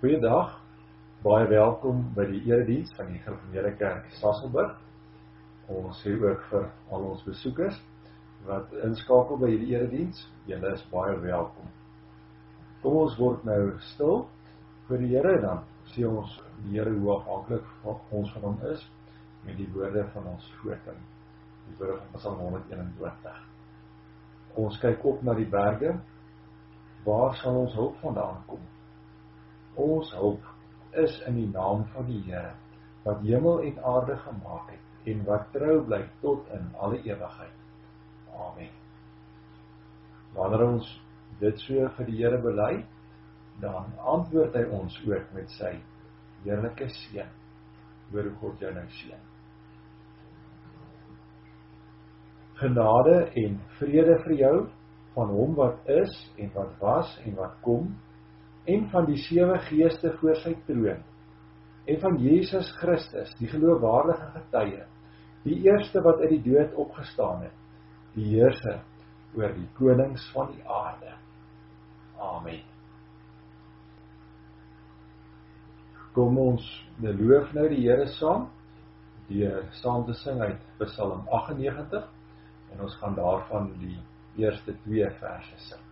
Goeiedag, baie welkom by die erediens van die Gereformeerde Kerk Sasolburg. Ons sê ook vir al ons besoekers wat inskakel by die erediens, julle is baie welkom. Kom ons word nou stil vir die Here, dan sê ons die Here hoe afhanklik ons van hom is met die woorde van ons voorting, die woorde van Psalm 121. Ons kyk op na die berge, waar sal ons hulp vandaan kom? Ons hulp is in die naam van die Here, wat hemel en aarde gemaak het, en wat trou bly tot in alle ewigheid. Amen. Wanneer ons dit so vir die Here bely, dan antwoord hy ons ook met sy heerlike seën. Hoor hoe God jou nou seën. Genade en vrede vir jou, van hom wat is, en wat was, en wat kom, en van die 7 geeste voor sy troon, en van Jesus Christus, die geloofwaardige getuie, die eerste wat uit die dood opgestaan het, die heerser oor die konings van die aarde. Amen. Kom ons loof nou die Here saam, deur saam te sing uit Psalm 98, en ons gaan daarvan die eerste 2 verse sing.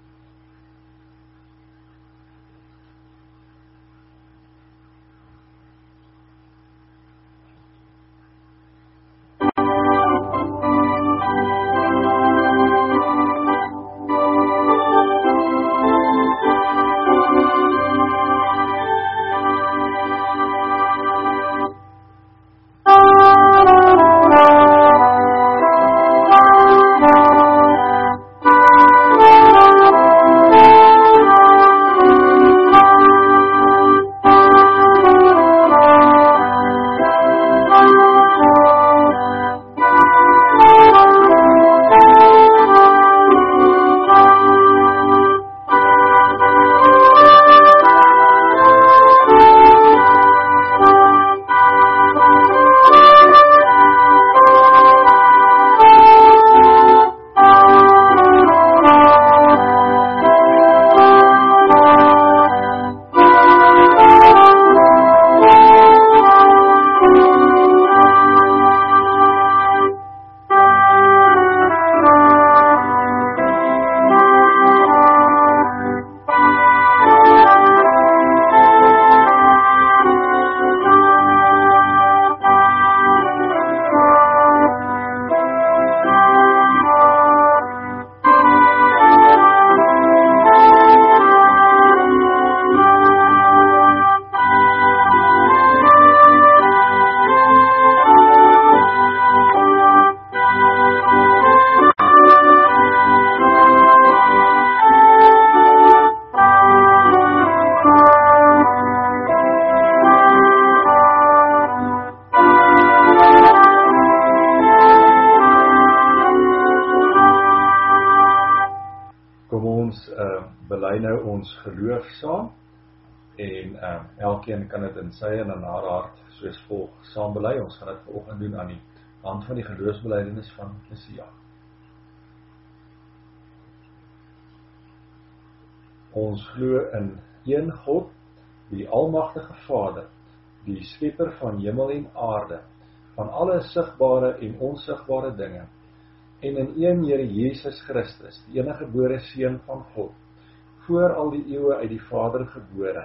Bely nou ons geloof saam, en elkeen kan dit in sy en in haar hart soos volg saam bely. Ons gaan dit vanoggend doen aan die hand van die geloofsbelijdenis van Messia. Ons glo in een God, die almagtige Vader, die skepper van hemel en aarde, van alle sigbare en onsigbare dinge, en in een Here Jesus Christus, die enige gebore Seun van God, voor al die eeue uit die Vader gebore.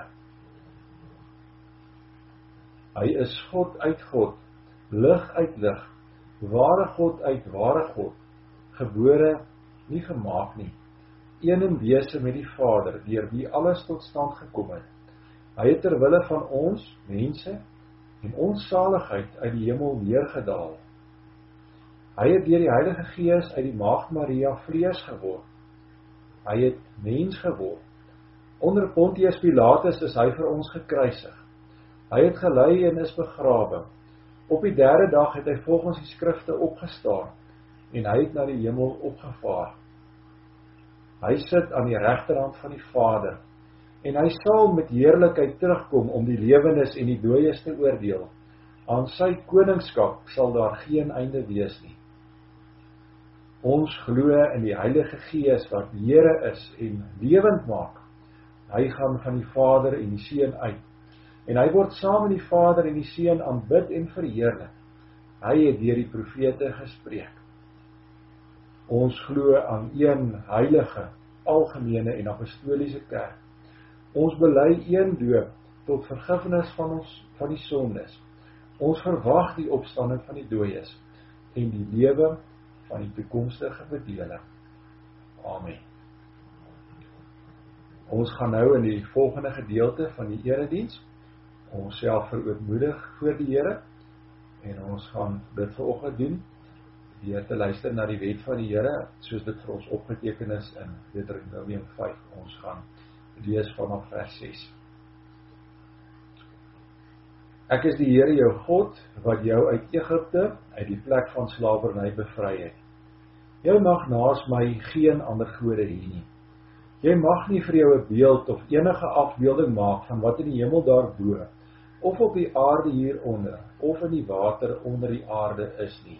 Hy is God uit God, lig uit lig, ware God uit ware God, gebore, nie gemaak nie, een in wese met die Vader, deur wie alles tot stand gekom het. Hy het ter wille van ons, mense, en ons saligheid uit die hemel neergedaal. Hy het deur die Heilige Gees uit die Maagd Maria vlees geword. Hy het mens geword. Onder Pontius Pilatus is hy vir ons gekruisig. Hy het gelei en is begrawe. Op die 3de dag het hy volgens die skrifte opgestaan, en hy het na die hemel opgevaar. Hy sit aan die regterhand van die Vader, en hy sal met heerlikheid terugkom om die lewendes en die dooies te oordeel. Aan sy koningskap sal daar geen einde wees nie. Ons glo in die Heilige Gees wat Here is en lewend maak, Hy gaan van die Vader en die Seun uit. En hy word saam met die Vader en die Seun aanbid en verheerlik. Hy het deur die profete gespreek. Ons glo aan een heilige, algemene en apostoliese kerk. Ons bely een doop tot vergifnis van die sondes. Ons verwag die opstanding van die dooies en die lewe van die toekomstige bedeling. Amen. Ons gaan nou in die volgende gedeelte van die erediens ons self verootmoedig voor die Here en ons gaan dit vanoggend doen deur te luister na die wet van die Here soos dit vir ons opgeteken is in Deuteronomium 5. Ons gaan lees vanaf vers 6. Ek is die Here jou God wat jou uit Egipte, uit die plek van slawerny bevry het. Jy mag naas my geen ander gode hê nie. Jy mag nie vir jou 'n beeld of enige afbeelding maak van wat in die hemel daarbo, of op die aarde hieronder, of in die water onder die aarde is nie.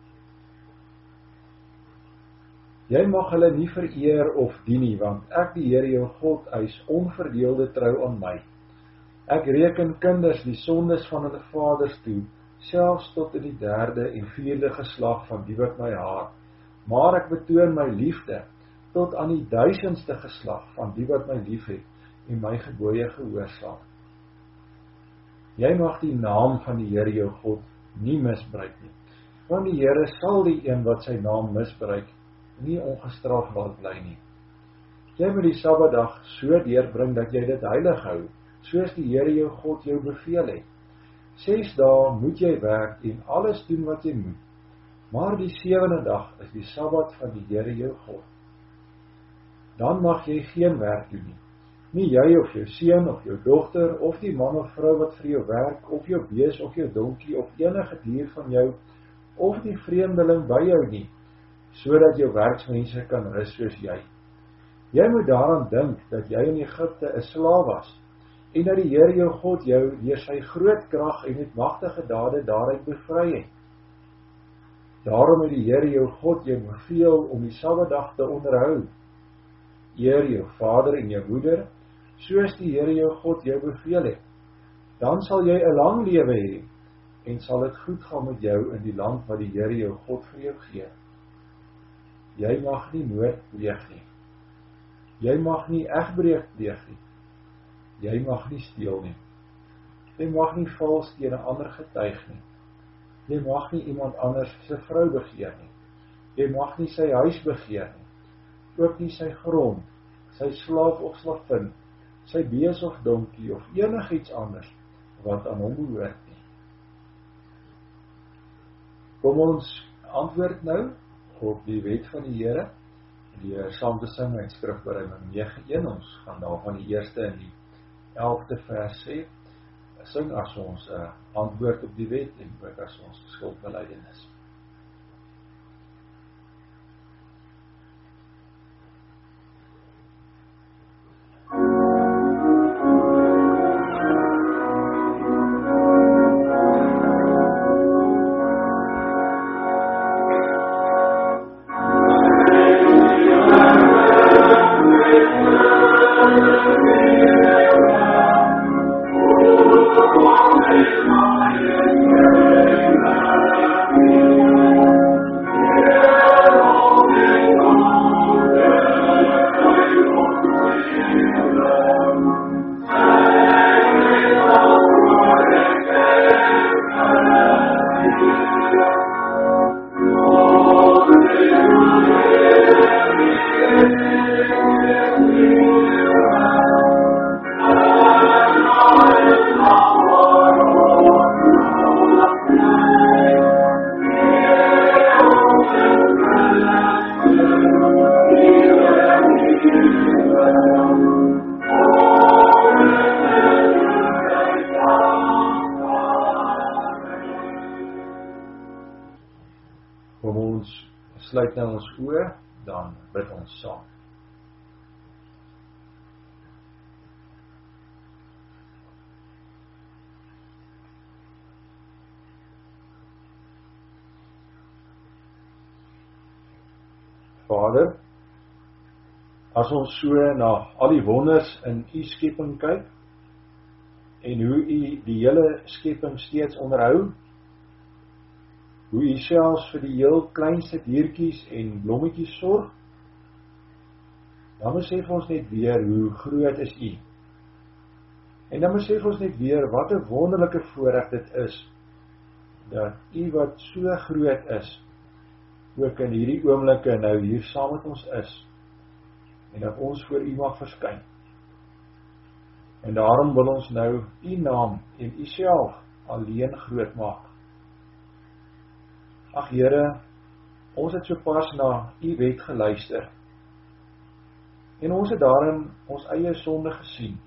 Jy mag hulle nie vereer of dien nie, want ek die Here jou God eis onverdeelde trou aan my. Ek reken kinders die sondes van hulle vaders toe, selfs tot in die 3de en 4de geslag van die wat my haat, maar ek betoon my liefde tot aan die 1000ste geslag van die wat my liefhet en my gebooie gehoorsaam. Jy mag die naam van die Here jou God nie misbruik nie, want die Here sal die een wat sy naam misbruik nie ongestraf laat bly nie. Jy moet die Sabbatdag so deurbring dat jy dit heilig hou, soos die Here jou God jou beveel het. 6 dae moet jy werk en alles doen wat jy moet, maar die 7de dag is die Sabbat van die Here jou God. Dan mag jy geen werk doen nie jy of jou seun of jou dogter, of die man of vrou wat vir jou werk, of jou bees of jou donkie, of enige dier van jou, of die vreemdeling by jou nie, sodat jou werksmense kan rus soos jy. Jy moet daaraan dink dat jy in Egipte 'n slaaf was, en dat die Here jou God jou deur sy groot krag en met magtige dade daaruit bevry het. Daarom het die Here jou God jou beveel om die Sabbatdag te onderhou. Eer jou vader en jou moeder, soos die Here jou God jou beveel het. Dan sal jy 'n lang lewe hê, en sal dit goed gaan met jou in die land wat die Here jou God vir jou gee. Jy mag nie moord pleeg nie. Jy mag nie egbreek pleeg nie. Jy mag nie steel nie. Jy mag nie vals teen 'n ander getuig nie. Jy mag nie iemand anders se vrou begeer nie. Jy mag nie sy huis begeer nie. Ook nie sy grond, sy slaaf of slavin, sy bees of donkie of enigiets anders wat aan hom behoort nie. Kom ons antwoord nou op die wet van die Here deur saam te sing uit Skrifbereiding 9:1. Ons gaan daarvan die eerste en die 11de vers sê, sing as ons antwoord op die wet en ook as ons skuldbelydenis. Kom ons sluit nou ons oë, dan bid ons saam. Vader, As ons so na al die wonders in u skepping kyk, en hoe u die hele skepping steeds onderhou, hoe u selfs vir die heel kleinste diertjies en blommetjies sorg, dan besef ons net weer hoe groot is u. En dan besef ons net weer wat 'n wonderlike voorreg dit is, dat u wat so groot is, ook in hierdie oomblikke nou hier saam met ons is, en dat ons voor u mag verskyn. En daarom wil ons nou u naam en u self alleen groot maak. Ag Here, ons het sopas na u wet geluister, en ons het daarin ons eie sonde gesien.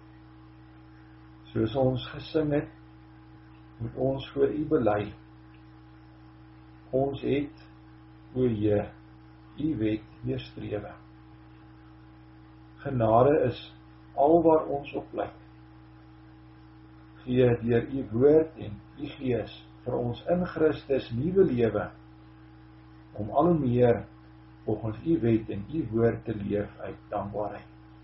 Soos ons gesing het, moet ons voor u bely. Ons het, o Heer, u wet weerstrewe. Genade is alwaar ons op plek. Gee deur u woord en u gees vir ons in Christus nuwe lewe, om al hoe meer volgens u wet en u woord te leef uit dankbaarheid.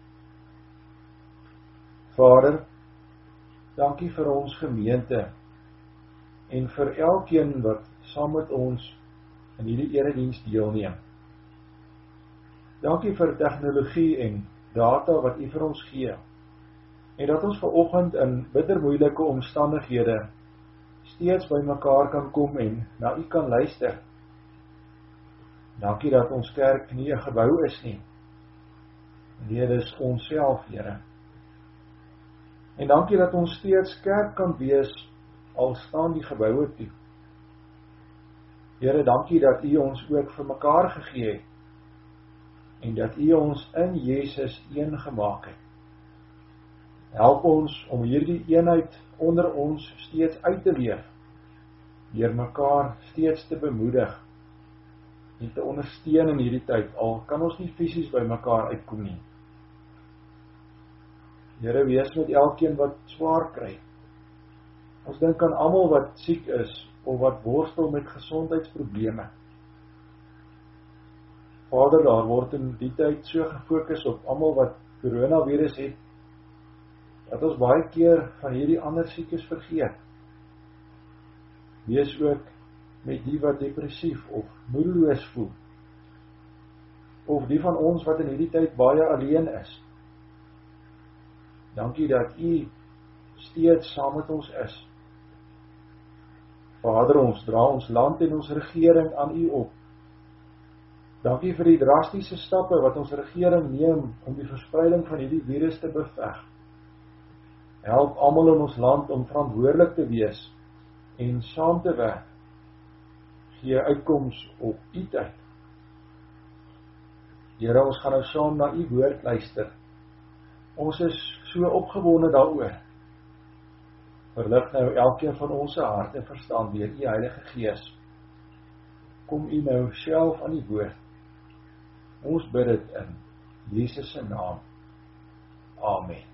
Vader, dankie vir ons gemeente en vir elkeen wat saam met ons in hierdie erediens deelneem. Dankie vir tegnologie en data wat u vir ons gee, en dat ons vanoggend in bitter moeilike omstandighede steeds by mekaar kan kom en na u kan luister. Dankie dat ons kerk nie 'n gebou is nie. Dit is ons self, Here. En dankie dat ons steeds kerk kan wees, al staan die geboue toe. Here, dankie dat u ons ook vir mekaar gegee het, en dat u ons in Jesus een gemaak het. Help ons om hierdie eenheid onder ons steeds uit te leef, deur mekaar steeds te bemoedig en te ondersteun in hierdie tyd, al kan ons nie fisies by mekaar uitkom nie. Here, wees met elkeen wat swaar kry. Ons dink aan almal wat siek is, of wat worstel met gesondheidsprobleme. Vader, daar word in die tyd so gefokus op almal wat coronavirus het, dat ons baie keer van hierdie ander siekes vergeet. Wees ook met die wat depressief of moedeloos voel, of die van ons wat in hierdie tyd baie alleen is. Dankie dat u steeds saam met ons is. Vader, ons dra ons land en ons regering aan u op. Dankie vir die drastiese stappe wat ons regering neem om die verspreiding van hierdie virus te beveg. Help almal in ons land om verantwoordelik te wees en saam te werk. Gee uitkoms op u tyd. Here, ons gaan nou saam na u woord luister. Ons is so opgewonde daaroor. Verlig nou elkeen van ons harte en verstand deur u Heilige Gees. Kom u nou self aan die woord. Ons bid dit in Jesus se naam. Amen.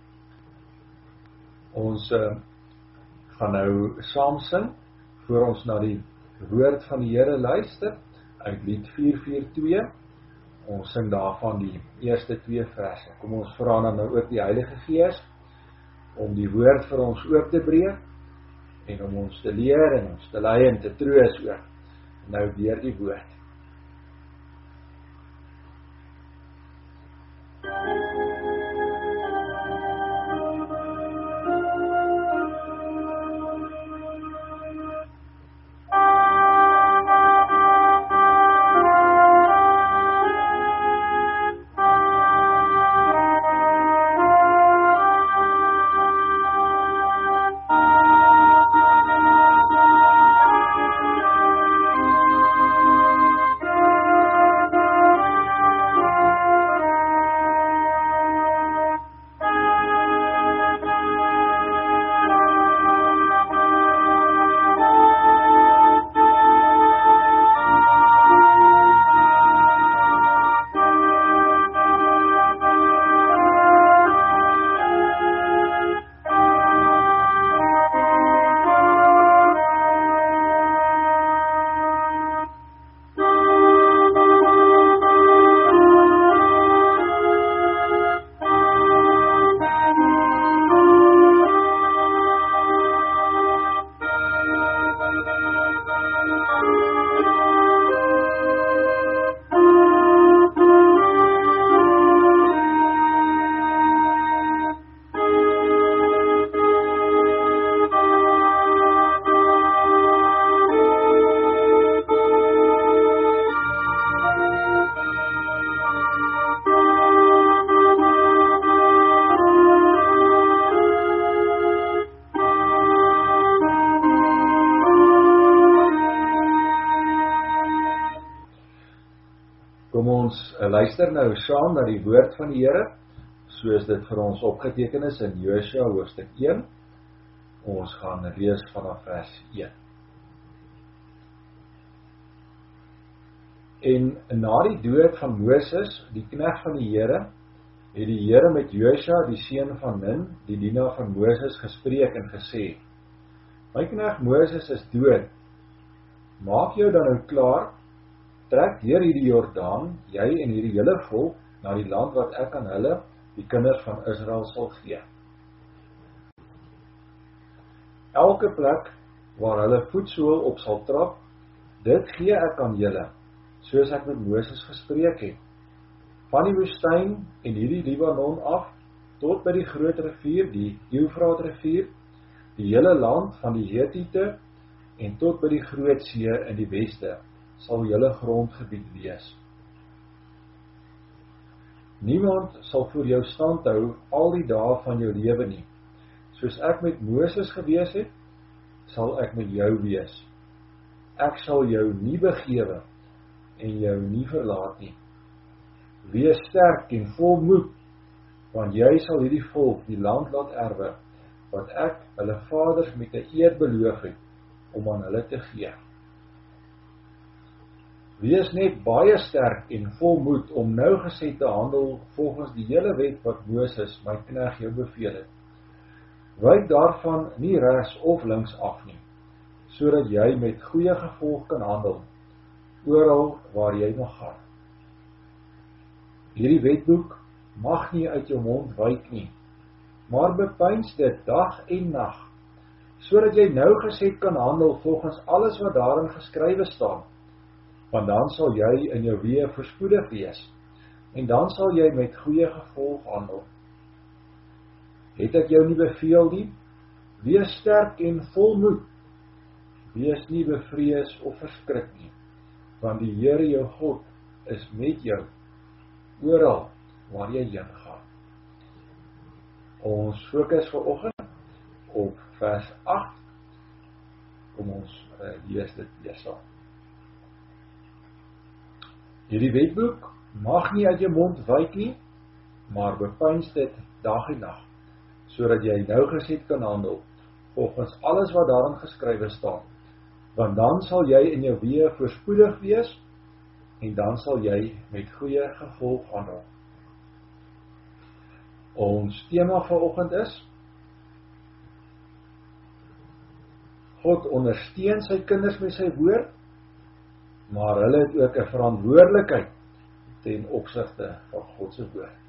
Ons gaan nou saam sing, voor ons na die woord van die Here luister, uit lied 442. Ons sing daarvan die eerste 2 verse. Kom ons vra dan nou ook die Heilige Gees, om die woord vir ons oop te breek, en om ons te leer, en ons te lei en te troos ook, nou deur die woord. luister nou saam na die woord van die Here, soos dit vir ons opgeteken is in Josua hoofstuk 1. Ons gaan lees vanaf vers 1. En na die dood van Moses, die knegt van die Here, het die Here met Josua, die seun van Nun, die dienaar van Moses, gespreek en gesê: My knegt Moses is dood. Maak jou dan nou klaar, trek deur hierdie Jordaan, jy en hierdie hele volk, na die land wat ek aan hulle, die kinders van Israel, sal gee. Elke plek waar hulle voetsool op sal trap, dit gee ek aan julle, soos ek met Moses gespreek het. Van die woestyn en hierdie Libanon af, tot by die groot rivier, die Eufraat rivier, die hele land van die Hetiete, en tot by die groot see in die weste, sal julle grondgebied wees. Niemand sal voor jou stand hou al die dae van jou lewe nie. Soos ek met Moses gewees het, sal ek met jou wees. Ek sal jou nie begewe en jou nie verlaat nie. Wees sterk en vol moed, want jy sal hierdie volk die land laat erwe, wat ek hulle vaders met 'n eed beloof het, om aan hulle te gee. Wees net baie sterk en vol moed om nougeset te handel volgens die hele wet wat Moses, my knegt, jou beveel het. Wyk daarvan nie regs of links af nie, sodat jy met goeie gevolg kan handel, oral waar jy mag gaan. Hierdie wetboek mag nie uit jou mond wyk nie, maar bepeins dit dag en nag, sodat jy nougeset kan handel volgens alles wat daarin geskrywe staan, want dan sal jy in jou weë voorspoedig wees, en dan sal jy met goeie gevolg handel. Het ek jou nie beveel nie? Wees sterk en vol moed, wees nie bevrees of verskrik nie, want die Here jou God is met jou, oral waar jy heen gaan. Ons fokus vanoggend op vers 8, kom ons lees dit weer saam. Hierdie wetboek mag nie uit jou mond wyk nie, maar bepeins dit dag en nag, sodat jy nougeset kan handel, volgens alles wat daarin geskrywe staan, want dan sal jy in jou weë voorspoedig wees, en dan sal jy met goeie gevolg handel. Ons tema vanoggend is: God ondersteun sy kinders met sy woord, maar hulle het ook 'n verantwoordelikheid ten opsigte van God se woord.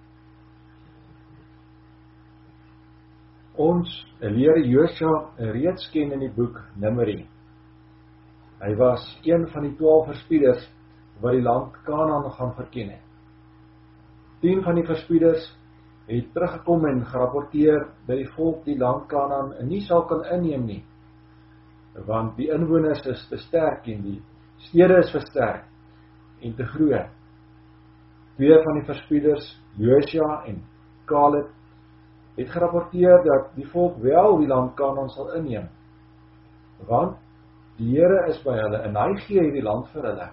Ons leer Josua reeds ken in die boek Numeri. Hy was een van die 12 verspieders wat die land Kanaan gaan verken het. 10 van die verspieders het teruggekom en gerapporteer dat die volk die land Kanaan nie sal kan inneem nie, want die inwoners is te sterk en die stede is versterk en te groot. 2 van die verspieders, Josua en Caleb, het gerapporteer dat die volk wel die land Kanaan sal inneem, want die Here is by hulle en hy gee hierdie land vir hulle.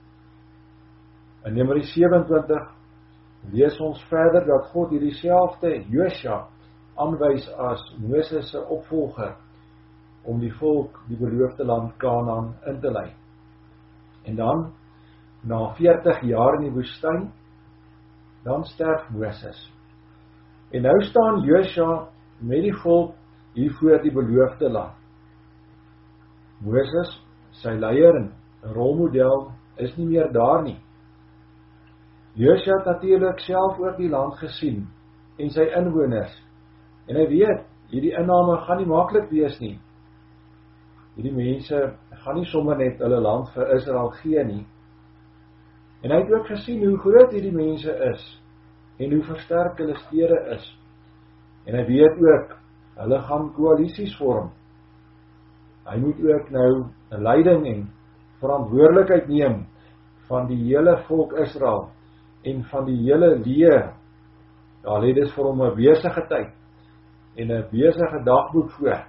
In Numeri 27 lees ons verder dat God hierdie selfde Josua aanwys as Moses se opvolger om die volk die beloofde land Kanaan in te lei. En dan, na 40 jaar in die woestyn, dan sterf Moses. En nou staan Josua met die volk hier voor die beloofde land. Moses, sy leier en rolmodel, is nie meer daar nie. Josua het natuurlik self ook die land gesien en sy inwoners. En hy weet, hierdie inname gaan nie maklik wees nie. Hierdie mense gaan nie sommer net hulle land vir Israel gee nie. En hy het ook gesien hoe groot hierdie mense is en hoe versterk hulle stede is. En hy weet ook, hulle gaan koalisies vorm. Hy moet ook nou 'n leiding en verantwoordelikheid neem van die hele volk Israel en van die hele lewe. Daar lê dus vir hom 'n besige tyd en 'n besige dagboek voor.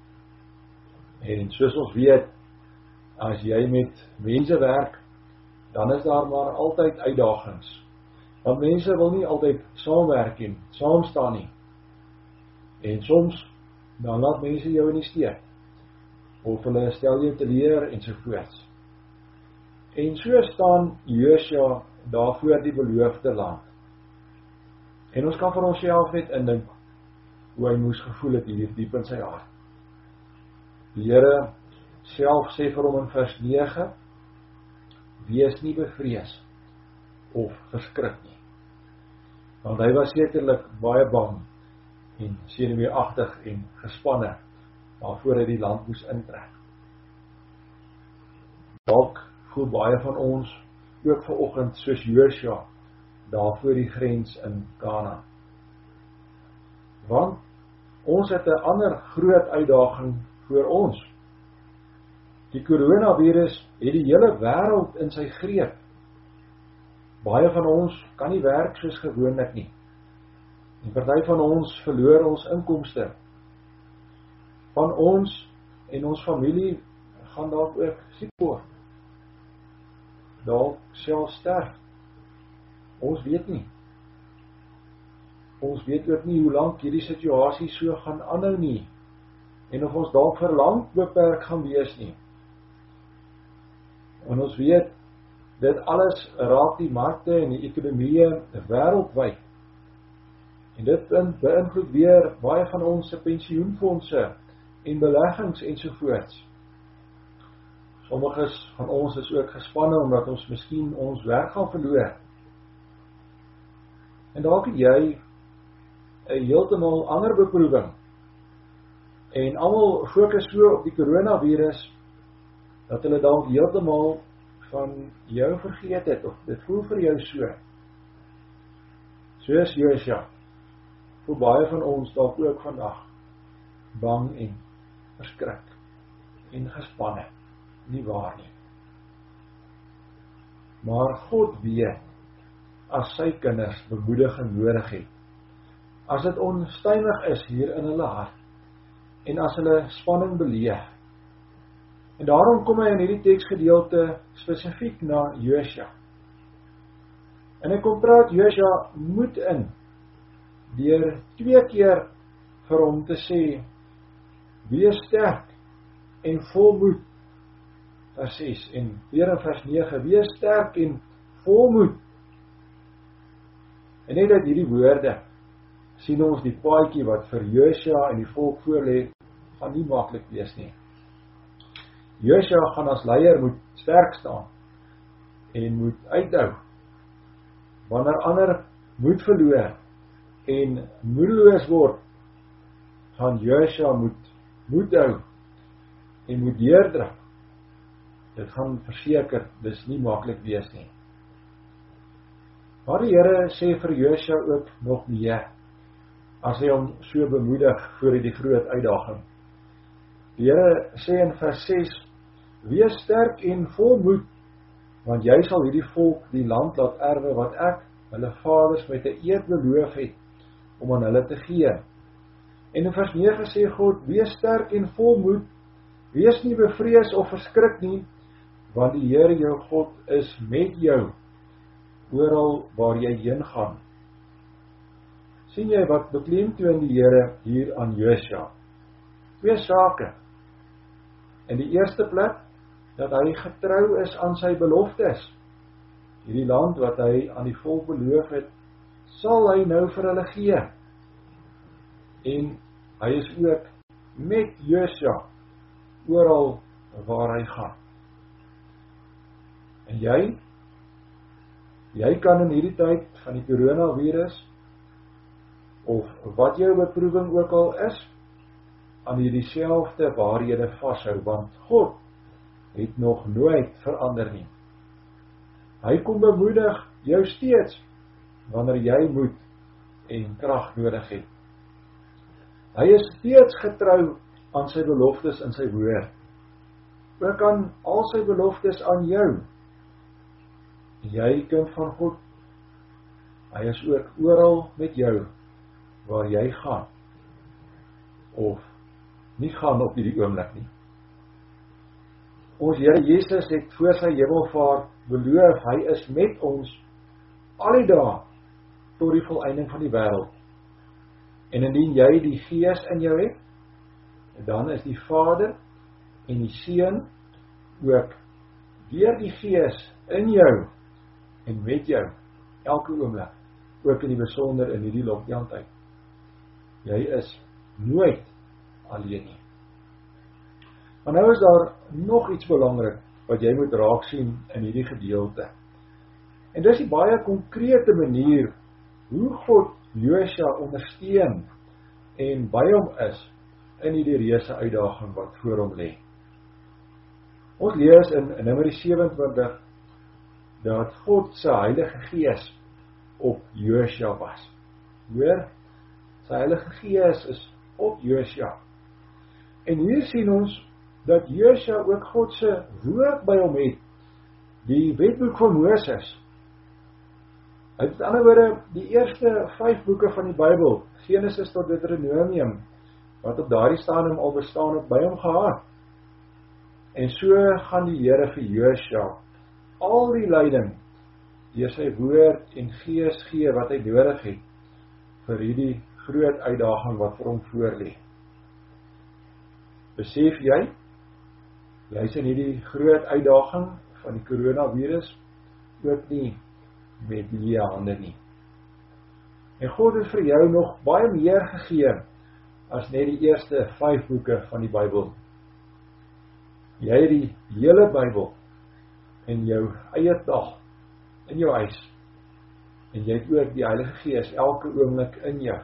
En soos ons weet, as jy met mense werk, dan is daar maar altyd uitdagings. Want mense wil nie altyd saamwerk en saam staan nie. En soms, dan laat mense jou in die steek. Of hulle stel jou teleur ensovoorts. En so staan Josua daar voor die beloofde land. En ons kan vir onsself net indink hoe hy moes gevoel het hier diep in sy hart. Die Here self sê vir hom in vers 9, wees nie bevrees of verskrik nie. Want hy was sekerlik baie bang en senuweeagtig en gespanne waarvoor hy die land moes intrek. Dalk voel baie van ons ook vanoggend soos Josua daar voor die grens in Kanaan. Want ons het 'n ander groot uitdaging voor ons. Die coronavirus het die hele wêreld in sy greep. Baie van ons kan nie werk soos gewoonlik nie. En party van ons verloor ons inkomste. Van ons en ons familie gaan dalk ook siek word. Dalk self sterf. Ons weet nie. Ons weet ook nie hoe lank hierdie situasie so gaan aanhou nie. En of ons dalk vir lank beperk gaan wees nie. En ons weet, dit alles raak die markte en die ekonomieë wêreldwyd. En dit beïnvloed weer baie van ons se pensioenfondse en beleggings ensovoorts. Sommiges van ons is ook gespanne omdat ons miskien ons werk gaan verloor. En dalk het jy 'n heeltemal ander beproewing. En almal fokus so op die coronavirus dat hulle dalk heeltemal van jou vergeet het, of dit voel vir jou so. Soos Josua, voel baie van ons dalk ook vandag bang en verskrik en gespanne, nie waar nie. Maar God weet, as sy kinders bemoediging nodig het, as dit onstuimig is hier in hulle hart, en as hulle spanning beleef. En daarom kom hy in hierdie teksgedeelte spesifiek na Josua. En hy kom praat Josua moed in, deur 2 keer vir hom te sê, wees sterk en vol moed, vers 6, en weer in vers 9, wees sterk en vol moed. En net uit hierdie woorde, sien ons die paadjie wat vir Josua en die volk voorlê, gaan nie maklik wees nie. Josua gaan as leier moet sterk staan en moet uithou. Wanneer ander moed verloor en moedeloos word, gaan Josua moet moed hou en moet deurdruk. Dit gaan verseker, dis nie maklik wees nie. Maar die Here sê vir Josua ook nog meer, as hy hom so bemoedig voor die groot uitdaging. Die Here sê in vers 6, wees sterk en vol moed, want jy sal hierdie volk die land laat erwe wat ek, hulle vaders met 'n eed beloof het, om aan hulle te gee. En in vers 9 sê God, wees sterk en vol moed, wees nie bevrees of verskrik nie, want die Here jou God is met jou, oral waar jy heen gaan. Sien jy wat beklemtoon die Here hier aan Josua? 2 sake. In die eerste plek, dat hy getrou is aan sy beloftes. Hierdie land wat hy aan die volk beloof het, sal hy nou vir hulle gee. En hy is ook met Josua, oral waar hy gaan. En jy kan in hierdie tyd van die coronavirus, of wat jou beproewing ook al is, aan hierdie selfde waarhede vashou, want God het nog nooit verander nie. Hy kom bemoedig jou steeds, wanneer jy moed en krag nodig het. Hy is steeds getrou aan sy beloftes in sy woord, ook aan al sy beloftes aan jou. Jy kind van God, hy is ook oral met jou, waar jy gaan, of nie gaan op hierdie oomblik nie. Ons Here Jesus het voor sy hemelvaart beloof, hy is met ons al die dae tot die volëinding van die wêreld. En indien jy die Gees in jou het, dan is die Vader en die Seun ook deur die Gees in jou en met jou elke oomblik, ook in die besonder in hierdie lockdown tyd. Jy is nooit alleen nie. Maar nou is daar nog iets belangrik wat jy moet raak sien in hierdie gedeelte. En dis die baie konkrete manier hoe God Josua ondersteun en by hom is in hierdie reuse uitdaging wat voor hom lê. Ons lees in Numeri 27 dat God se Heilige Gees op Josua was. Hoor, sy Heilige Gees is op Josua. En hier sien ons dat Josua ook God se woord by hom het, die wetboek van Moses. Met ander woorde, die eerste 5 boeke van die Bybel, Genesis tot Deuteronomium, wat op daardie stadium al bestaan het, by hom gehad. En so gaan die Here vir Josua al die leiding deur sy woord en Gees gee wat hy nodig het vir hierdie groot uitdaging wat vir hom voorlê. Besef jy is in hierdie groot uitdaging van die coronavirus ook nie met leë hande nie. En God het vir jou nog baie meer gegee as net die eerste 5 boeke van die Bybel. Jy het die hele Bybel in jou eie taal, in jou huis. En jy het ook die Heilige Gees elke oomblik in jou.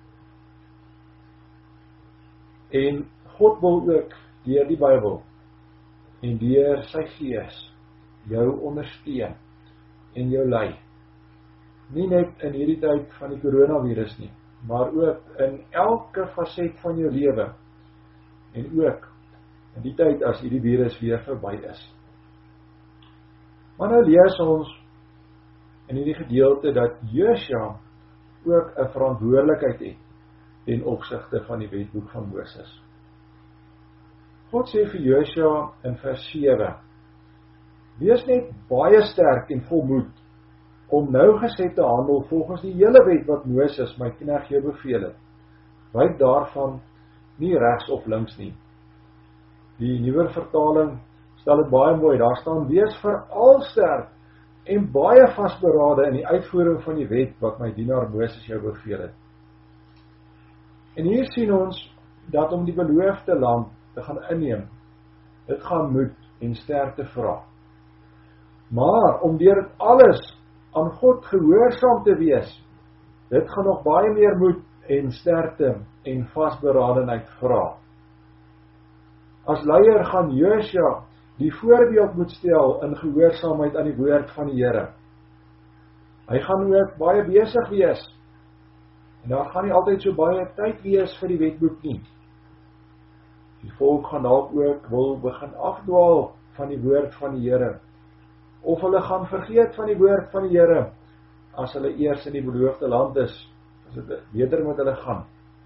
En God wil ook deur die Bybel en deur sy Gees jou ondersteun en jou lei. Nie net in hierdie tyd van die coronavirus nie, maar ook in elke faset van jou lewe. En ook in die tyd as hierdie virus weer verby is. Maar nou lees ons in hierdie gedeelte dat Josua ook 'n verantwoordelikheid het ten opsigte van die wetboek van Moses. God sê vir Josua in vers 7: Wees net baie sterk en volmoed om nougeset te handel volgens die hele wet wat Moses my knegt jou beveel het. Wyk daarvan nie regs of links nie. Die nuwe vertaling stel dit baie mooi. Daar staan: Wees veral sterk en baie vasberade in die uitvoering van die wet wat my dienaar Moses jou beveel het. En hier sien ons dat om die beloofde land te gaan inneem, dit gaan moed en sterkte vra. Maar om deur dit alles aan God gehoorsaam te wees, dit gaan nog baie meer moed en sterkte en vasberadenheid vra. As leier gaan Josua die voorbeeld moet stel in gehoorsaamheid aan die woord van die Here. Hy gaan ook baie besig wees. En daar gaan nie altyd so baie tyd wees vir die wetboek nie. Die volk gaan dalk ook wil begin afdwaal van die woord van die Here. Of hulle gaan vergeet van die woord van die Here as hulle eers in die beloofde land is, as dit beter met hulle gaan.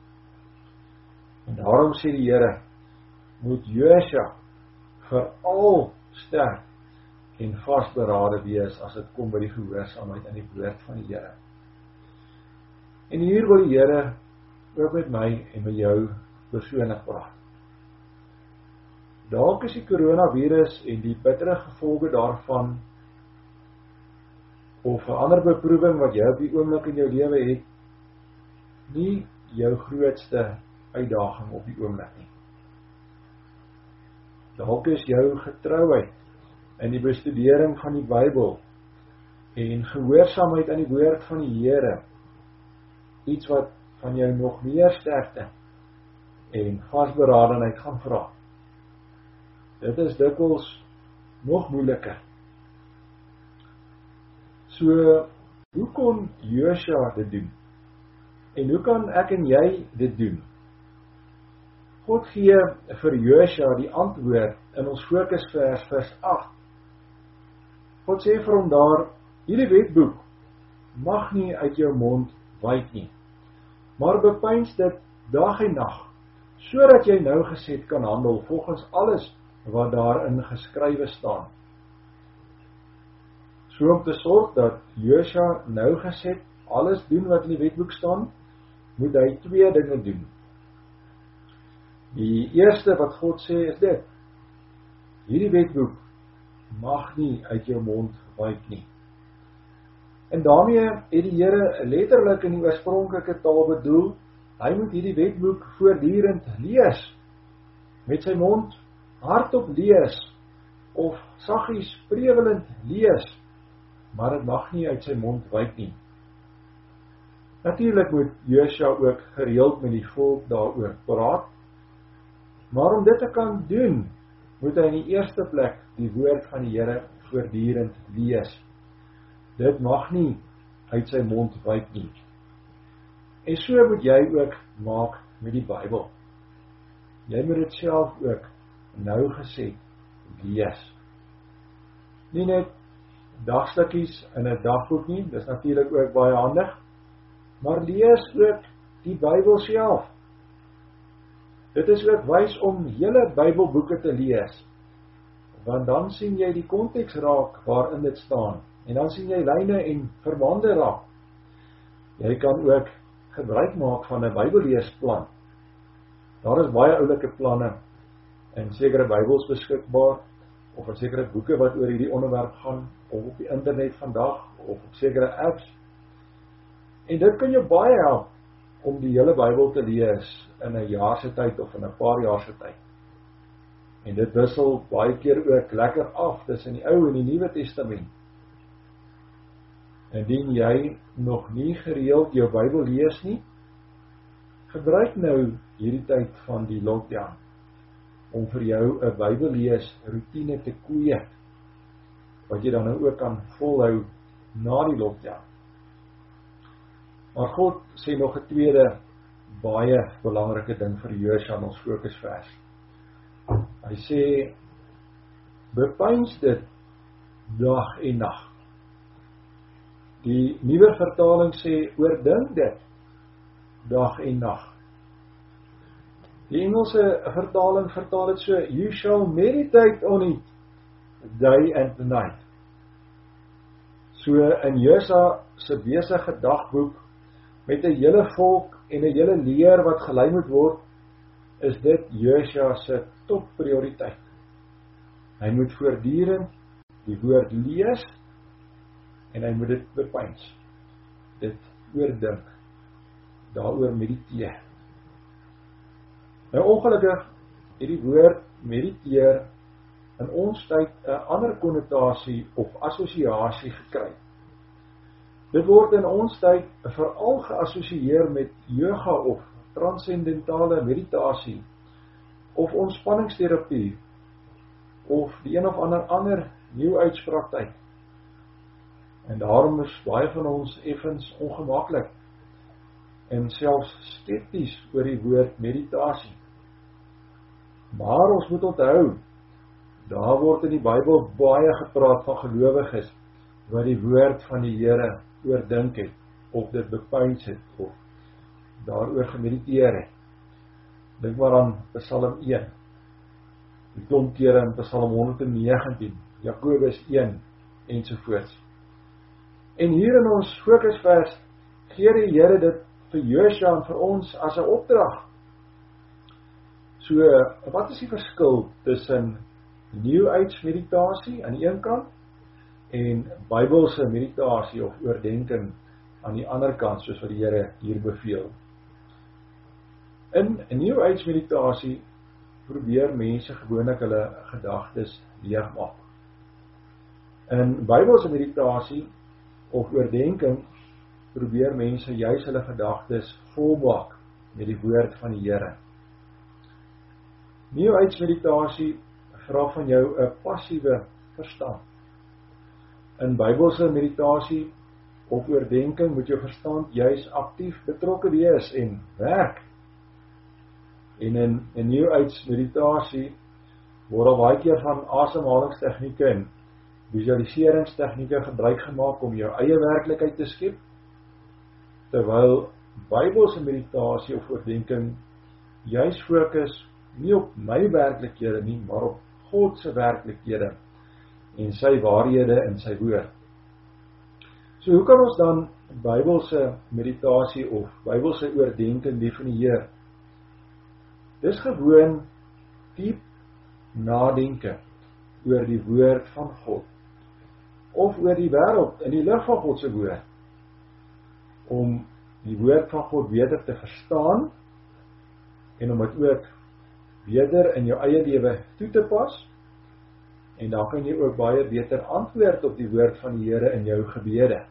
En daarom sê die Here, moet Josua veral sterk en vasberade wees as dit kom by die gehoorsaamheid aan die woord van die Here. En hier wil die Here ook met my en met jou persoonlik praat. Dalk is die coronavirus en die bittere gevolge daarvan, of 'n ander beproewing wat jy op die oomblik in jou lewe het, nie jou grootste uitdaging op die oomblik nie. Dalk is jou getrouheid in die bestudering van die Bybel en gehoorsaamheid aan die woord van die Here iets wat van jou nog meer sterkte en vasberadenheid gaan vra. Dit is dikwels nog moeiliker. So, hoe kon Josua dit doen? En hoe kan ek en jy dit doen? God gee vir Josua die antwoord in ons fokusvers, vers 8. God sê vir hom daar, hierdie wetboek mag nie uit jou mond wyk nie, maar bepeins dit dag en nag, sodat jy nougeset kan handel volgens alles wat daarin geskrywe staan. So om te sorg dat Josua nougeset alles doen wat in die wetboek staan, moet hy 2 dinge doen. Die eerste wat God sê is dit: hierdie wetboek mag nie uit jou mond wyk nie. En daarmee het die Here letterlik in die oorspronklike taal bedoel, hy moet hierdie wetboek voortdurend lees, met sy mond hardop lees, of saggies prevelend lees, maar dit mag nie uit sy mond wyk nie. Natuurlik moet Josua ook gereeld met die volk daaroor praat, maar om dit te kan doen, moet hy in die eerste plek die woord van die Here voortdurend lees. Dit mag nie uit sy mond wyk nie. En so moet jy ook maak met die Bybel. Jy moet dit self ook nauwgezet lees. Nie net dagstukkies in 'n dagboek nie, dis natuurlik ook baie handig, maar lees ook die Bybel self. Dit is ook wys om hele Bybelboeke te lees, want dan sien jy die konteks raak waarin dit staan, en dan sien jy lyne en verbande raak. Jy kan ook gebruik maak van 'n Bybelleesplan. Daar is baie oulike planne in sekere Bybels beskikbaar, of in sekere boeke wat oor hierdie onderwerp gaan, of op die internet vandag, of op sekere apps. En dit kan jou baie help om die hele Bybel te lees in 'n jaar se tyd of in 'n paar jaar se tyd. En dit wissel baie keer ook lekker af tussen die Ou en die Nuwe Testament. Indien jy nog nie gereeld jou Bybel lees nie, gebruik nou hierdie tyd van die lockdown om vir jou 'n Bybellees routine te kweek, wat jy dan nou ook kan volhou na die lockdown. Maar God sê nog 'n tweede baie belangrike ding vir Josua in ons fokusvers. Hy sê, bepeins dit dag en nag. Die nuwe vertaling sê, oordink dit dag en nag. Die Engelse vertaling vertaal dit so, you shall meditate on it day and night. So in Josua se besige dagboek, met 'n hele volk en 'n hele leer wat gelei moet word, is dit Josua se topprioriteit. Hy moet voortdurend die woord lees, en hy moet dit bepeins, dit oordink, daaroor mediteer. Nou ongelukkig het die woord mediteer in ons tyd 'n ander konnotasie of assosiasie gekry. Dit word in ons tyd veral geassosieer met yoga of transcendentale meditasie, of ontspanningsterapie, of die een of ander New Age praktyk. En daarom is baie van ons effens ongemaklik en selfs skepties oor die woord meditasie. Maar ons moet onthou, daar word in die Bybel baie gepraat van gelowiges wat die woord van die Here oordink het, of dit bepeins het, of daaroor gemediteer het. Dink maar aan Psalm 1, die klomp kere in Psalm 119, Jakobus 1, ensovoorts. En hier in ons fokusvers gee die Here dit vir Josua en vir ons as 'n opdrag. So, wat is die verskil tussen New Age meditasie aan die een kant en Bybelse meditasie of oordenking aan die ander kant, soos wat die Here hier beveel? In New Age meditasie probeer mense gewoonlik hulle gedagtes leegmaak. In Bybelse meditasie of oordenking probeer mense juis hulle gedagtes volmaak met die woord van die Here. New Age meditasie vra van jou 'n passiewe verstand. In Bybelse meditasie of oordenking moet jou verstand juis aktief betrokke wees en werk. En in New Age meditasie word al baie keer van asemhalingstegnieke en visualiseringstegnieke gebruik gemaak om jou eie werklikheid te skep, terwyl Bybelse meditasie of oordenking juis fokus nie op my werklikhede nie, maar op God se werklikhede en sy waarhede in sy woord. So hoe kan ons dan Bybelse meditasie of Bybelse oordeenking definieer? Dis gewoon diep nadenke oor die woord van God, of oor die wêreld in die lig van God se woord, om die woord van God beter te verstaan, en om dit ook beter in jou eie lewe toe te pas, en dan kan jy ook baie beter antwoord op die woord van die Here in jou gebede.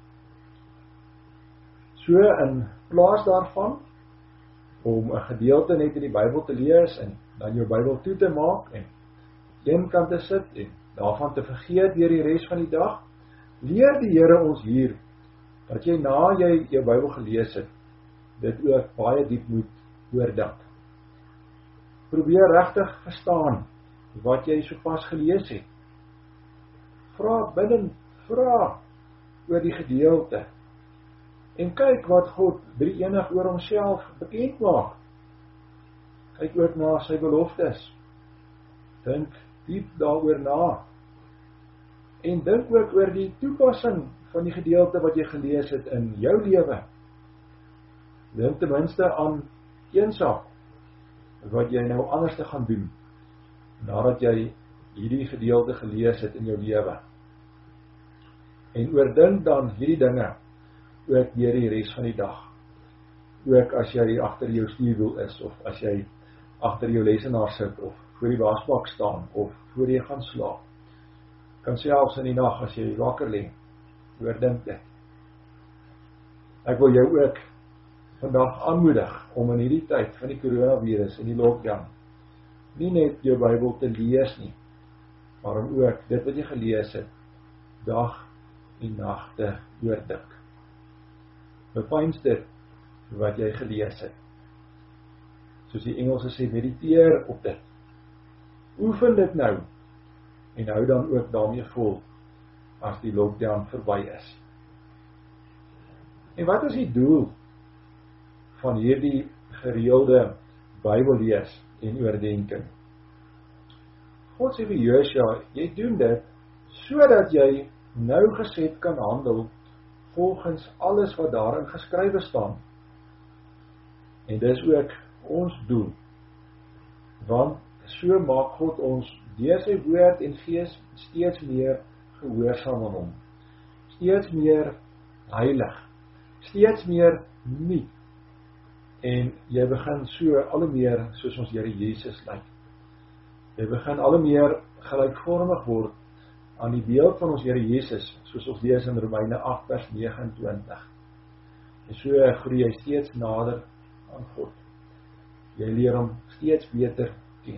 So in plaas daarvan, om 'n gedeelte net in die Bybel te lees, en dan jou Bybel toe te maak, en een kant te sit, en daarvan te vergeet deur die res van die dag, leer die Here ons hier, dat jy na jy jou Bybel gelees het, dit ook baie diep moet oordink. Probeer regtig verstaan wat jy sopas gelees het. Vra oor die gedeelte, en kyk wat God drie-enig oor homself bekend maak. Kyk ook na sy beloftes. Dink diep daaroor na. En dink ook oor die toepassing van die gedeelte wat jy gelees het in jou lewe. Dink ten minste aan een saak wat jy nou anders te gaan doen nadat jy hierdie gedeelte gelees het in jou lewe. En oordink dan hierdie dinge ook deur die res van die dag. Ook as jy agter jou stuurwiel is, of as jy agter jou lesenaar sit, of voor die wasbak staan, of voor jy gaan slaap. Kan selfs in die nag as jy wakker lê, oordink dit. Ek wil jou ook vandag aanmoedig om in hierdie tyd van die coronavirus en die lockdown nie net jou Bybel te lees nie, maar om ook dit wat jy gelees het, dag en nag te oordink. Bepeins dit wat jy gelees het. Soos die Engelse sê, mediteer op dit. Oefen dit nou, en hou dan ook daarmee vol, as die lockdown verby is. En wat is die doel van hierdie gereelde Bybellees en oordenking? God sê vir Josua, jy doen dit, sodat jy nougeset kan handel, volgens alles wat daarin geskrywe staan. En dis ook ons doel, want so maak God ons deur sy woord en gees steeds meer gehoorsaam aan hom, steeds meer heilig, steeds meer nuut, en jy begin so al hoe meer soos ons Here Jesus lyk. Jy begin al hoe meer gelykvormig word aan die beeld van ons Here Jesus, soos ons lees in Romeine 8 vers 29. En so groei jy steeds nader aan God. Jy leer hom steeds beter ken.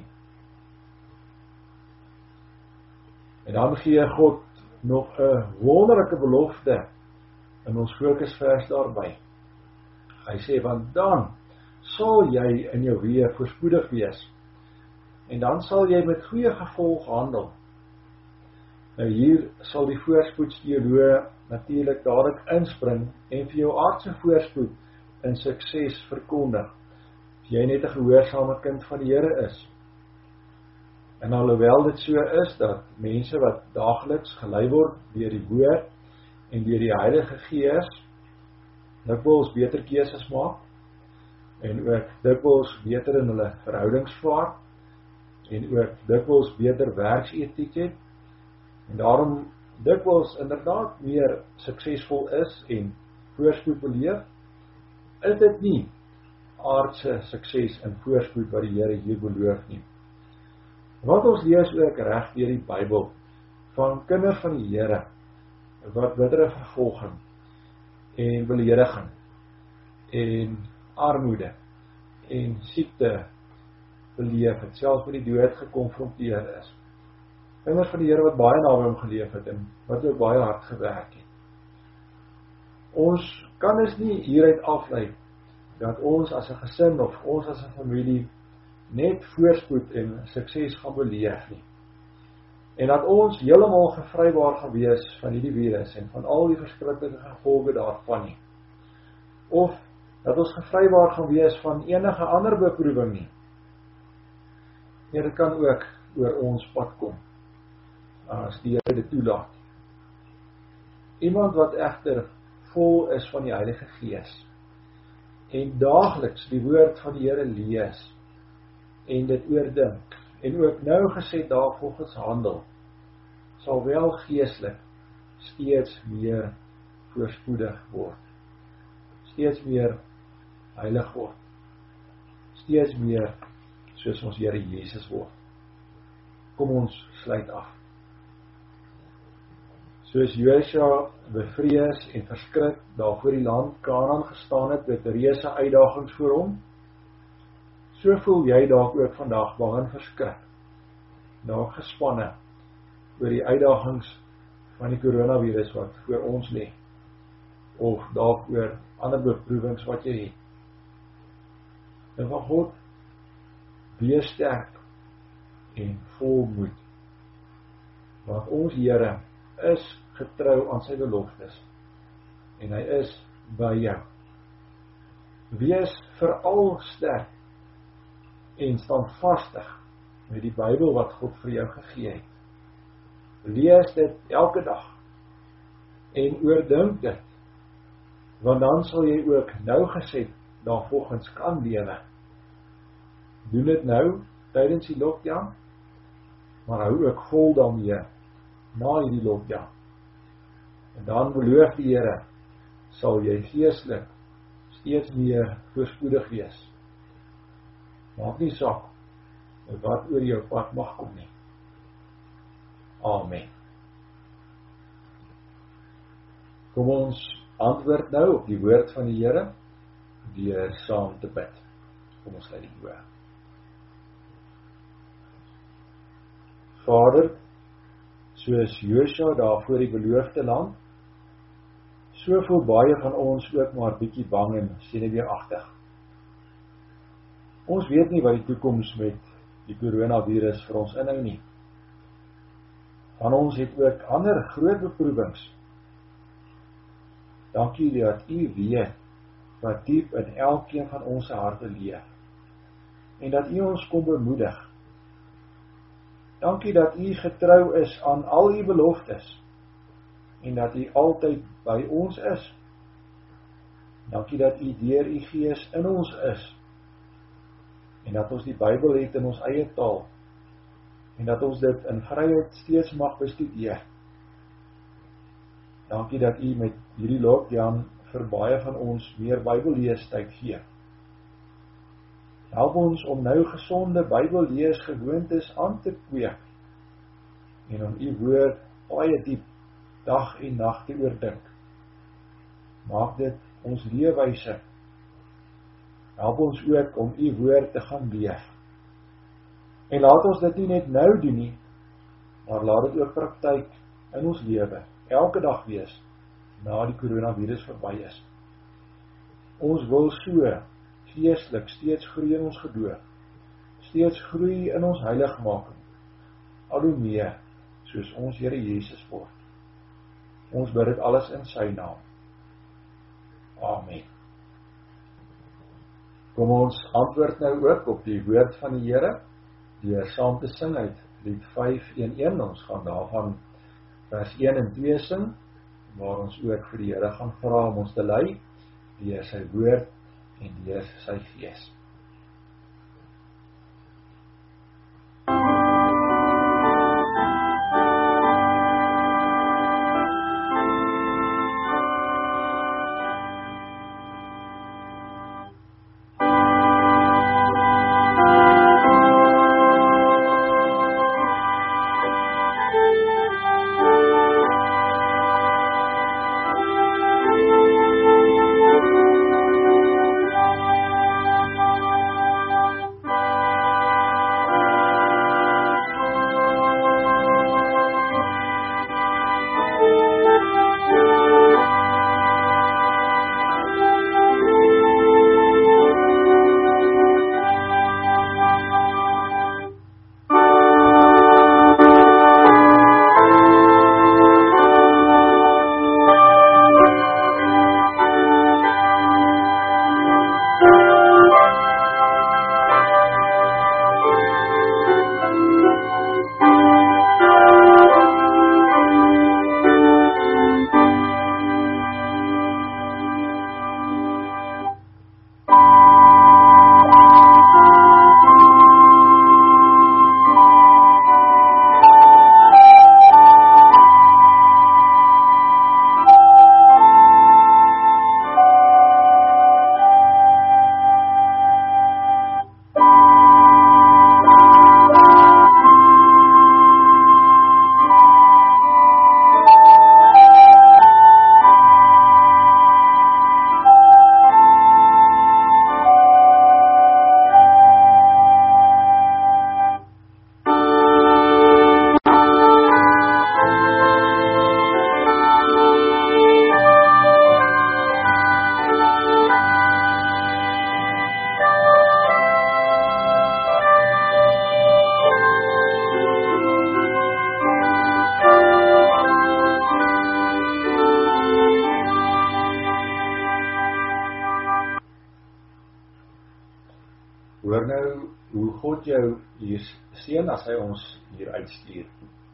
En dan gee God nog 'n wonderlike belofte in ons fokusvers daarby. Hy sê, want dan sal jy in jou weë voorspoedig wees, en dan sal jy met goeie gevolg handel. Nou hier sal die voorspoedsteoloog natuurlik dadelik inspring en vir jou aardse voorspoed in sukses verkondig, as jy net 'n gehoorsame kind van die Here is. En alhoewel dit so is dat mense wat daagliks gelei word deur die woord en deur die Heilige Gees dikwels beter keuses maak, en ook dikwels beter in hulle verhoudings vaar, en ook dikwels beter werksetiek het, en daarom dikwels inderdaad meer suksesvol is en voorspoed beleef, is dit nie aardse sukses en voorspoed wat die Here hier beloof nie. Want ons lees ook reg deur die Bybel van kinders van die Here wat bittere vervolging en belediging en armoede en siekte beleef het, selfs met die dood gekonfronteer is. Kinders van die Here wat baie naby hom geleef het en wat ook baie hard gewerk het. Ons kan dus nie hieruit aflei dat ons as 'n gesin of ons as 'n familie net voorspoed en sukses gaan beleef nie. En dat ons heeltemal gevrybaar gaan wees van hierdie virus en van al die verskriklike gevolge daarvan nie. Of dat ons gevrybaar gaan wees van enige ander beproewing nie. Nee, dit kan ook oor ons pad kom, as die Here dit toelaat. Iemand wat egter vol is van die Heilige Gees en daagliks die woord van die Here lees en dit oordink en ook nou gesed daarvolgens handel, sal wel geestelik steeds meer voorspoedig word, steeds meer heilig word, steeds meer soos ons Here Jesus word. Kom ons sluit af. Soos Josua bevrees en verskrik daar voor die land Kanaan gestaan het met reuse uitdagings voor hom, so voel jy dalk ook vandag bang en verskrik, dalk gespanne oor die uitdagings van die coronavirus wat voor ons lê, of dalk oor ander beproewings wat jy het. En van God, wees sterk en vol moed, want ons Here is getrou aan sy beloftes en hy is by jou. Wees veral sterk en standvastig met die Bybel wat God vir jou gegee het. Lees dit elke dag en oordink dit, want dan sal jy ook nou gesed daarvolgens kan lewe. Doen dit nou tydens die lockdown, maar hou ook vol daarmee na hierdie lockdown. En dan beloof die Here, sal jy geestelik steeds meer voorspoedig wees. Maak nie saak wat oor jou pad mag kom nie. Amen. Kom ons antwoord nou op die woord van die Here deur saam te bid. Kom ons sluit die oë. Vader, soos Josua daar voor die beloofde land, so voel baie van ons ook maar bietjie bang en senuweeagtig. Ons weet nie wat die toekoms met die coronavirus vir ons inhou nie. Van ons het ook ander groot beproewings. Dankie dat U weet wat diep in elkeen van ons harte leef en dat U ons kom bemoedig. Dankie dat U getrou is aan al U beloftes en dat U altyd by ons is. Dankie dat U deur U Gees in ons is en dat ons die Bybel het in ons eie taal en dat ons dit in vryheid steeds mag bestudeer. Dankie dat U met hierdie lockdown vir baie van ons meer Bybelleestyd gee. Help ons om nou gesonde Bybelleesgewoontes aan te kweek en om U woord baie diep dag en nag te oordink. Maak dit ons leefwyse. Help ons ook om U woord te gaan leef. En laat ons dit nie net nou doen nie, maar laat dit ook praktyk in ons lewe, elke dag wees, na die coronavirus verby is. Ons wil so geestelik steeds groei in ons geloof, steeds groei in ons heiligmaking, al hoe meer soos ons Here Jesus word. Ons bid dit alles in sy naam. Amen. Kom ons antwoord nou ook op die woord van die Here, deur saam te sing uit lied 511. Ons gaan daarvan vers 1 en 2 sing, waar ons ook vir die Here gaan vra om ons te lei deur sy woord en deur sy Gees. Hoor nou hoe God jou hier seën as hy ons hier uitstuur.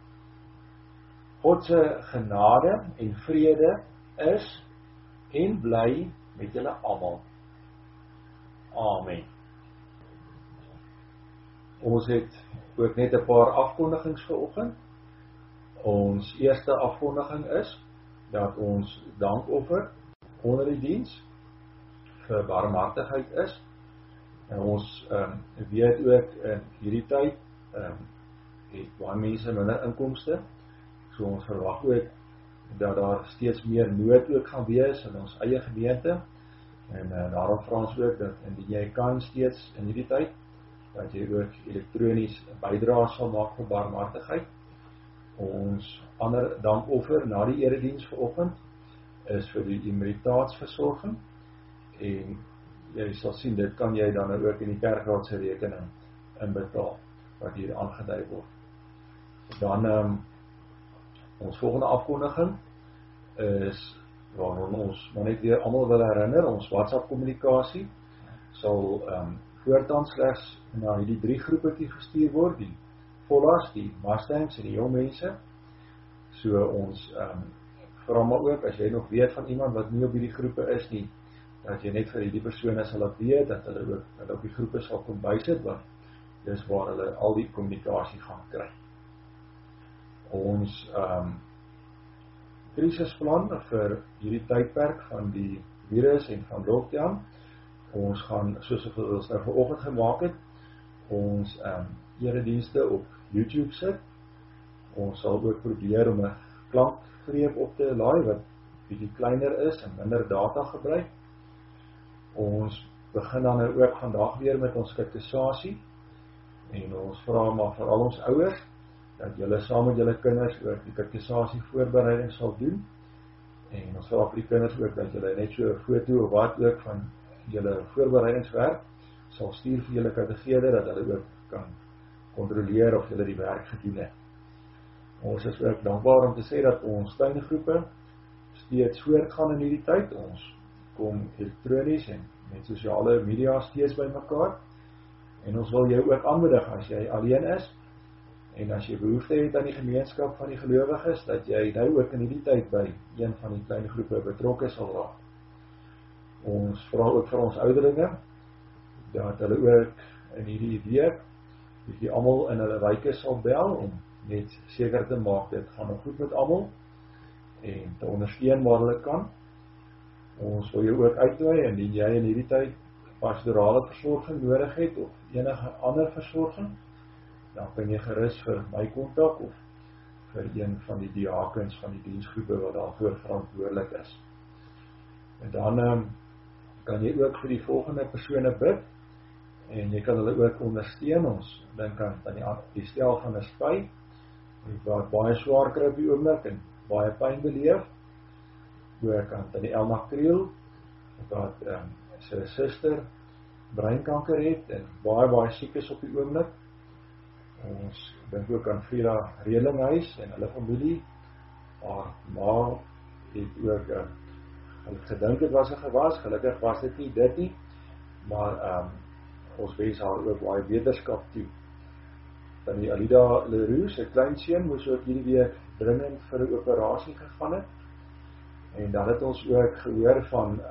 God se genade en vrede is en bly met julle almal. Amen. Ons het ook net 'n paar afkondigings vanoggend. Ons eerste afkondiging is dat ons dankoffer onder die diens vir barmhartigheid is. En ons weet ook in hierdie tyd het baie mense minder inkomste. So ons verwag ook dat daar steeds meer nood ook gaan wees in ons eie gemeente. En daarom vra ons ook dat indien jy kan steeds in hierdie tyd, dat jy ook elektronies bydraes sal maak vir barmhartigheid. Ons ander dankoffer na die erediens vanoggend is vir die emeritaatsversorging. En jy sal sien, dit kan jy dan ook in die kerkraad se rekening inbetaal, wat hier aangedui word. Dan ons volgende afkondiging is waarom ons maar net weer almal wil herinner, ons WhatsApp kommunikasie sal voortaan slegs na hierdie 3 groepetjie gestuur word, die Vollas, die Mustangs en die jong mense. So ons vra maar ook, as jy nog weet van iemand wat nie op hierdie groepe is nie, dat jy net vir hierdie persone sal laat weet, dat hulle ook op die groepe sal kom bysit, want dis waar hulle al die kommunikasie gaan kry. Ons krisisplan vir hierdie tydperk van die virus en van lockdown. Ons gaan, soos ons nou vanoggend gemaak het, ons eredienste op YouTube sit. Ons sal ook probeer om 'n klankgreep op te laai wat bietjie kleiner is en minder data gebruik. Ons begin dan ook vandag weer met ons kateksasie en ons vra maar vir al ons ouers dat julle saam met julle kinders ook die kateksasie voorbereiding sal doen. En ons vra vir die kinders ook dat julle net so 'n foto of wat ook van julle voorbereidingswerk sal stuur vir julle kategede, dat hulle ook kan kontroleer of julle die werk gedoen het. Ons is ook dankbaar om te sê dat ons klein groepe steeds voortgaan in hierdie tyd. Ons kom elektronies en met sosiale media steeds by mekaar. En ons wil jou ook aanmoedig as jy alleen is en as jy behoefte het aan die gemeenskap van die gelowiges, dat jy nou ook in hierdie tyd by een van die klein groepe betrokke sal raak. Ons vra ook vir ons ouderlinge dat hulle ook in hierdie week bietjie almal in hulle wyke sal bel om net seker te maak dit gaan goed met almal en te ondersteun waar hulle kan. Ons wil jou ook uitnooi indien jy in hierdie tyd pastorale versorging nodig het of enige ander versorging, dan kan jy gerus vir my kontak of vir een van die diakens van die diensgroepe wat daarvoor verantwoordelik is. En dan kan jy ook vir die volgende persone bid en jy kan hulle ook ondersteun. Ons dink aan die stel van 'n spy wat baie swaar kry op die oomblik en baie pyn beleef. Ook aan die Elma Kriel wat sy suster breinkanker het en baie siek is op die oomblik. Ons dink ook aan Frida Redlinghuis en hulle familie. Haar ma het ook hulle gedink het was 'n gewas, gelukkig was dit nie dit nie, maar ons wens haar ook baie wetenskap toe. Dan die Alida Leroux, sy kleinseun, moes ook hierdie week dringend vir 'n operasie gegaan het. En dan het ons ook gehoor van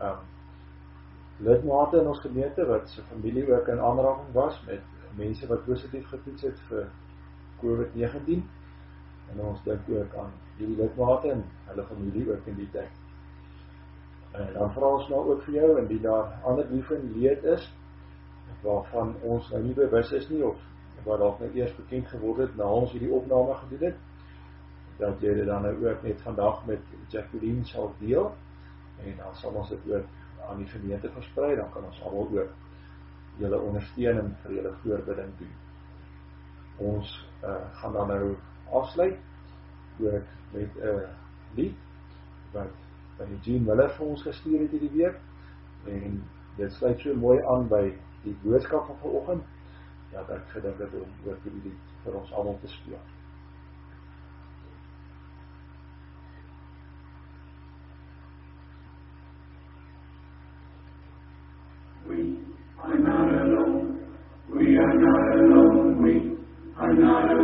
lidmate in ons gemeente wat sy familie ook in aanraking was met mense wat positief getoets het vir COVID-19. En ons dink ook aan hierdie lidmate en hulle familie ook in die tyd. En dan vra ons nou ook vir jou, indien daar ander lief en leed is, waarvan ons nou nie bewus is nie, of wat dalk nou eers bekend geword het na ons hierdie opname gedoen het, dat jy dit dan nou ook net vandag met Jacqueline sal deel, en dan sal ons dit ook aan die gemeente versprei, dan kan ons almal ook julle ondersteun en vir julle voorbidding doen. Ons gaan dan nou afsluit ook met 'n lied wat Jean Miller vir ons gestuur het hierdie week, en dit sluit so mooi aan by die boodskap van vanoggend, dat ek gedink het om ook die lied vir ons almal te speel. We are not alone.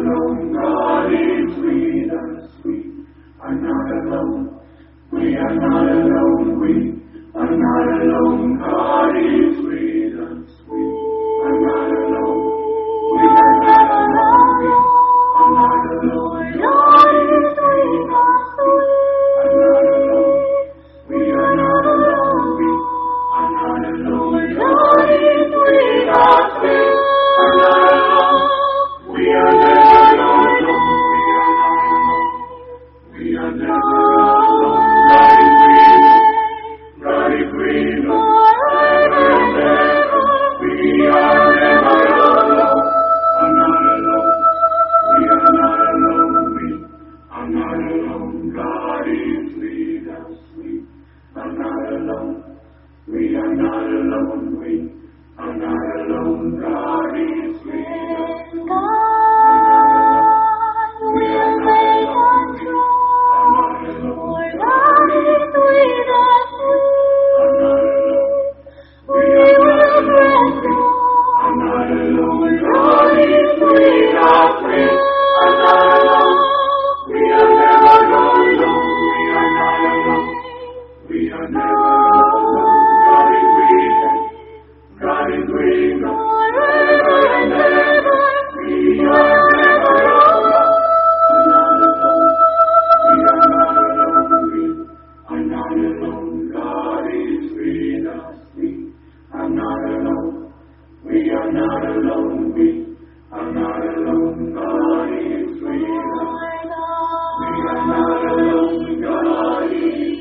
alone. God is with us. We are not alone. We are not alone. We are not alone. God is with us. We are not alone. We are not alone. We are not alone. God is with us. We are not alone. We are not alone. We are not alone. God is with us. We are not alone. We are never alone. We are never alone. God is with us. We are never alone. I'm not alone. We are not alone. We are not alone. God is with us. We are not alone. We are not alone. We are not alone. God is with us. God will make us whole. God is with us. We will rest. I'm not alone. God is with us. We are not alone. We are never alone. We are not alone. We are never alone. God is with us. God is with us. Forever and ever. We are never alone. I'm not alone. We are not alone. God is with us. We are not alone. We are not alone. We are not alone. God is with us. We are not alone. God is